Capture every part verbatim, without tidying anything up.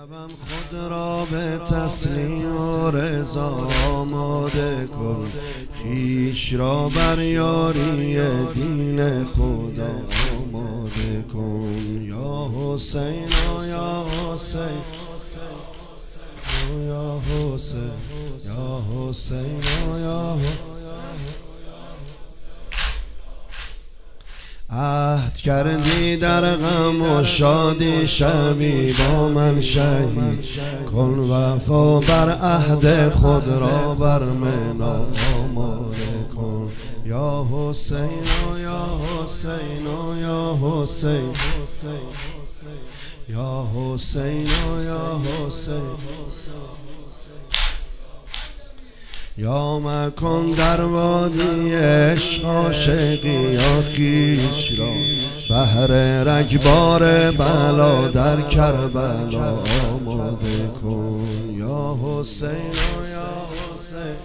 لبم خود را به تسلیم و رضا آماده کن، خویش را بر یاری دین خدا آماده کن. یا حسین یا حسین یا حسین یا حسین یا حسین. عهد کردی در غم و شادی شبی با من شهید کن، وفا بر عهد خود را بر من آماده کن. یا حسین یا حسین یا حسین یا حسین یا حسین. یا مکن در وادی عشق عاشقی یا خویش را، بهر رگبار بلا در کربلا آماده کن. یا حسین یا حسین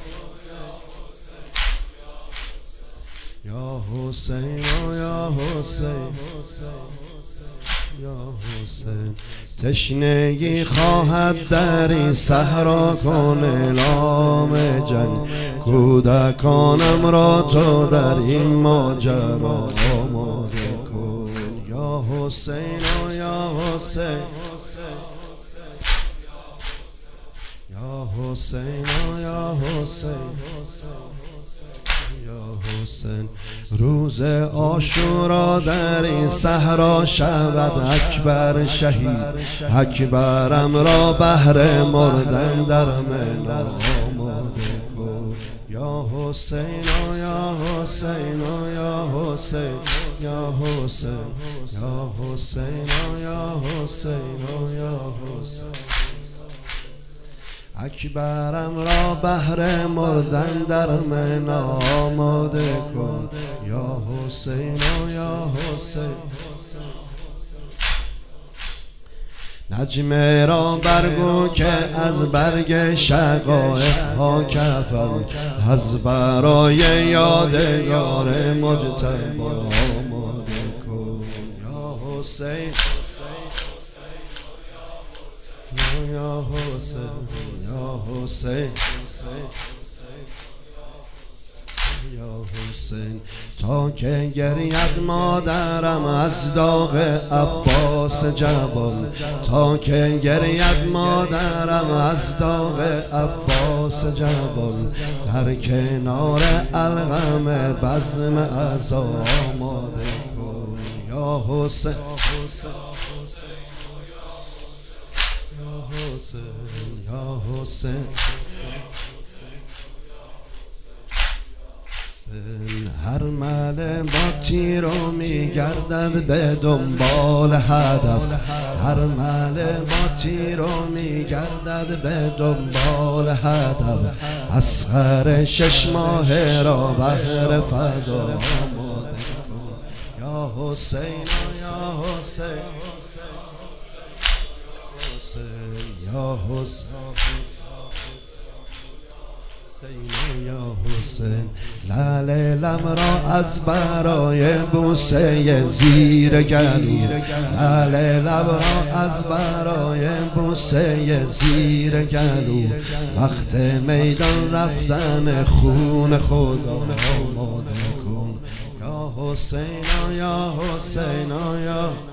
یا حسین یا حسین یا حسین. تشنگی خواهد در این صحرا کن اعلام جنگ، کودکانم را تو در این ماجرا آماده کن. یا حسین یا حسین یا حسین یا حسین یا حسین. روز عاشورا در این صحرا شود اکبر شهید، اکبرم را بهر مردن در من آماده کن. یا حسین یا حسین یا حسین یا حسین یا حسین یا حسین یا حسین. اکبرم را بهر مردن در من آماده کن. یا حسین یا حسین. نجمه را برگو که از برگ شقایق ها کفن، از برای یادگار مجتبی آماده کن. یا حسین یا حسین یا حسین یا حسین. تا که گرید مادرم از داغ عباس جوان، تا که گرید مادرم از داغ عباس جوان، در کنار الغم بزم عزا آماده کن. یا حسین یا حسین. هر مل با تیر و میگردد به دنبال هدف، هر مل با تیر و میگردد به دنبال هدف، اصغر شش ماه را بهر فدا آماده کن. یا حسین یا حسین یا حسین یا حسین. لعل لم را از برای بوسه زیر گلو، لعل لب را از برای بوسه زیر گلو، وقت میدان رفتن خون خدا آماده کن. یا حسین یا حسین یا